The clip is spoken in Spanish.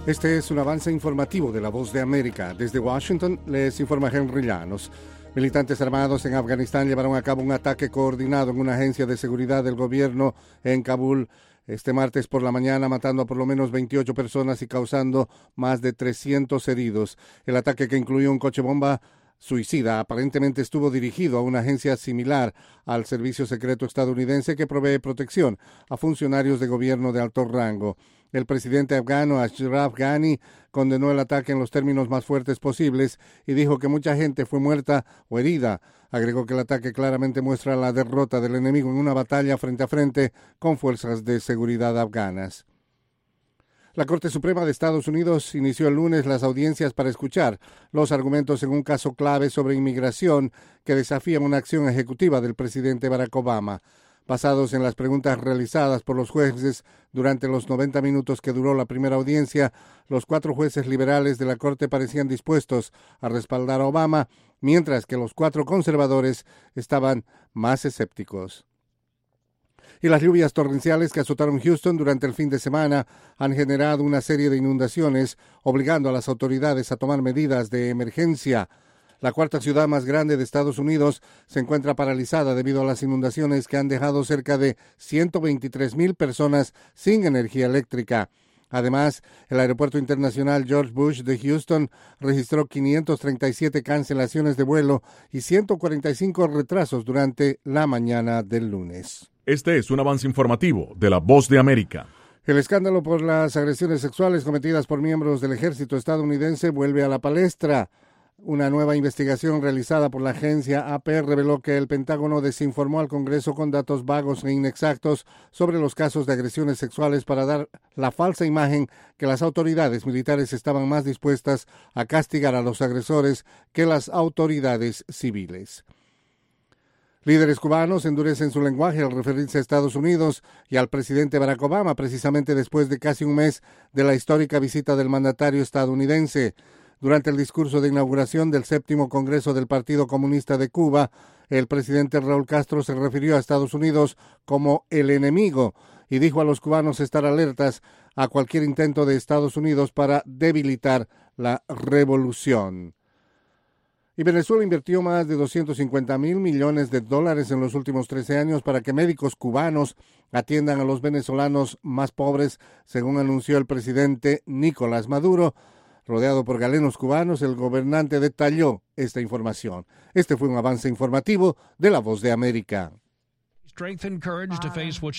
Este es un avance informativo de La Voz de América. Desde Washington les informa Henry Llanos. Militantes armados en Afganistán llevaron a cabo un ataque coordinado en una agencia de seguridad del gobierno en Kabul este martes por la mañana, matando a por lo menos 28 personas y causando más de 300 heridos. El ataque, que incluyó un coche bomba suicida, aparentemente estuvo dirigido a una agencia similar al servicio secreto estadounidense que provee protección a funcionarios de gobierno de alto rango. El presidente afgano Ashraf Ghani condenó el ataque en los términos más fuertes posibles y dijo que mucha gente fue muerta o herida. Agregó que el ataque claramente muestra la derrota del enemigo en una batalla frente a frente con fuerzas de seguridad afganas. La Corte Suprema de Estados Unidos inició el lunes las audiencias para escuchar los argumentos en un caso clave sobre inmigración que desafía una acción ejecutiva del presidente Barack Obama. Basados en las preguntas realizadas por los jueces durante los 90 minutos que duró la primera audiencia, los 4 jueces liberales de la Corte parecían dispuestos a respaldar a Obama, mientras que los 4 conservadores estaban más escépticos. Y las lluvias torrenciales que azotaron Houston durante el fin de semana han generado una serie de inundaciones, obligando a las autoridades a tomar medidas de emergencia. La cuarta ciudad más grande de Estados Unidos se encuentra paralizada debido a las inundaciones que han dejado cerca de 123,000 personas sin energía eléctrica. Además, el Aeropuerto Internacional George Bush de Houston registró 537 cancelaciones de vuelo y 145 retrasos durante la mañana del lunes. Este es un avance informativo de La Voz de América. El escándalo por las agresiones sexuales cometidas por miembros del ejército estadounidense vuelve a la palestra. Una nueva investigación realizada por la agencia AP reveló que el Pentágono desinformó al Congreso con datos vagos e inexactos sobre los casos de agresiones sexuales para dar la falsa imagen que las autoridades militares estaban más dispuestas a castigar a los agresores que las autoridades civiles. Líderes cubanos endurecen su lenguaje al referirse a Estados Unidos y al presidente Barack Obama, precisamente después de casi un mes de la histórica visita del mandatario estadounidense. Durante el discurso de inauguración del 7º Congreso del Partido Comunista de Cuba, el presidente Raúl Castro se refirió a Estados Unidos como el enemigo y dijo a los cubanos estar alertas a cualquier intento de Estados Unidos para debilitar la revolución. Y Venezuela invirtió más de $250,000 millones en los últimos 13 años para que médicos cubanos atiendan a los venezolanos más pobres, según anunció el presidente Nicolás Maduro. Rodeado por galenos cubanos, el gobernante detalló esta información. Este fue un avance informativo de La Voz de América.